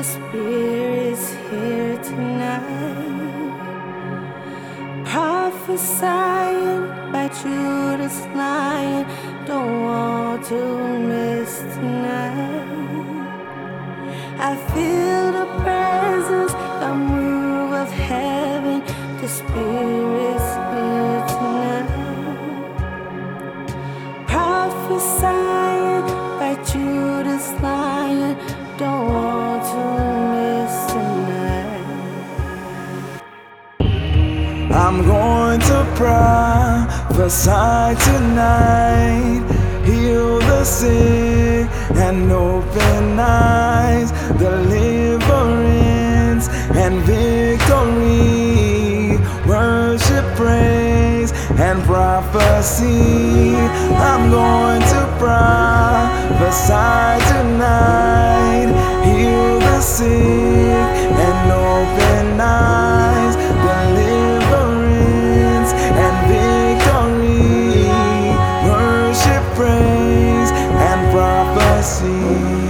The Spirit's here tonight, prophesying by Judas Lion. Don't want to miss tonight. I feel the presence, the move of heaven. The Spirit's here tonight, prophesying by Judas Lion. Don't want to miss tonight. I'm going to prophesy tonight, heal the sick and open eyes, deliverance and victory, worship, praise and prophecy. I'm going to prophesy tonight, heal the sick and open eyes, deliverance and victory, worship, praise and prophecy.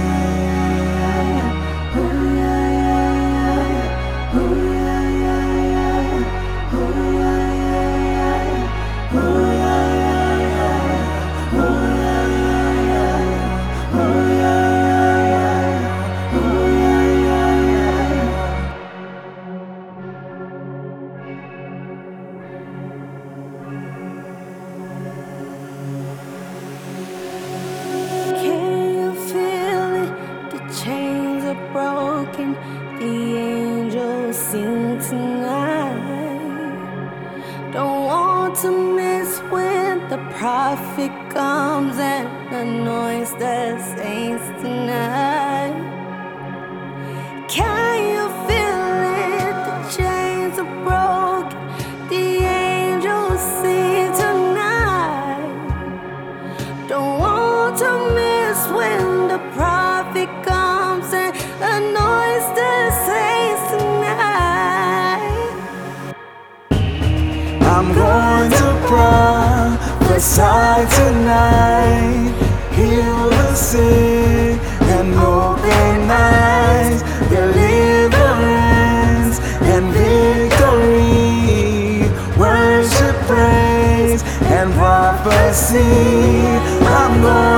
Chains are broken, the angels sing tonight. Don't want to miss when the prophet comes and anoints the saints tonight. Can you feel it? The chains are broken, the angels sing tonight. Don't want to miss when the prophet comes and anoints the saints tonight. I'm going to prophesy tonight, heal the sick and open eyes, deliverance and victory, worship, praise and prophecy. I'm going